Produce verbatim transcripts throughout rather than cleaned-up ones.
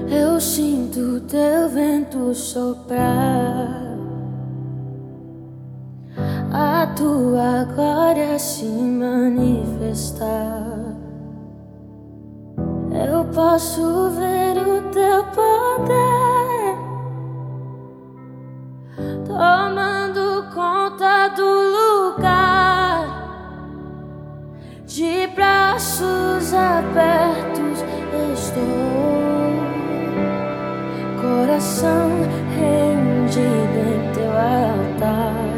Eu sinto teu vento soprar, a tua glória se manifestar. Eu posso ver o teu poder tomando conta do lugar. De braços abertos estou, coração rendido em teu altar.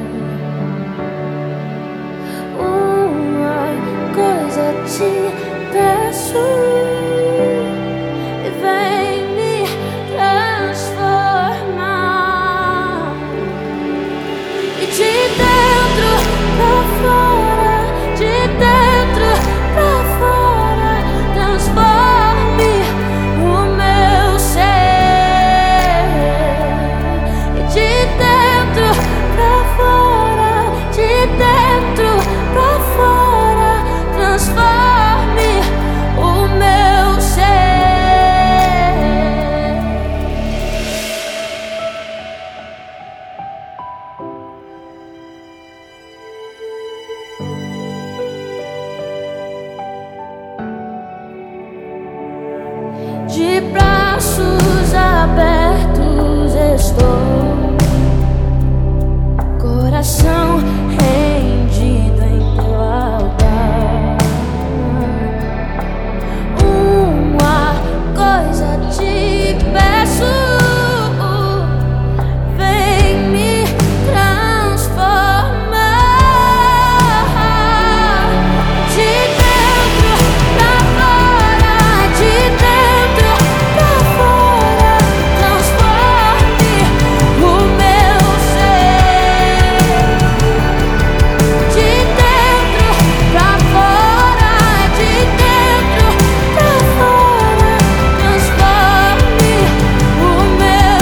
Uma coisa te peço, vem me transformar. E de dentro pra fora, de dentro pra fora, transforme o meu ser. E de dentro pra fora, de dentro pra fora, transforme o meu ser. De braços abertos estou, coração rendido em teu altar. Uma coisa te peço, vem me transformar. De dentro pra fora, de dentro pra fora, transforme o meu ser. De dentro pra fora, de dentro pra fora, transforme o meu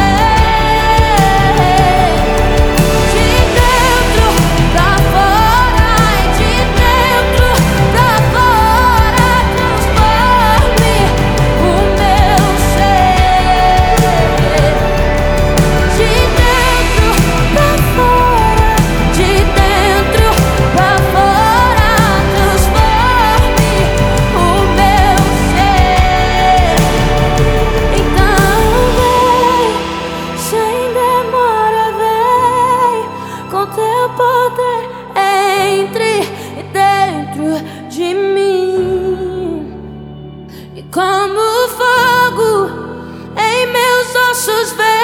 ser. De dentro pra fora, de dentro pra fora, transforme o meu ser. De dentro pra fora, de dentro pra fora, transforme o meu ser. Então vem, sem demora, vem com teu poder, entre e dentro de mim. E como fogo em meus ossos, vem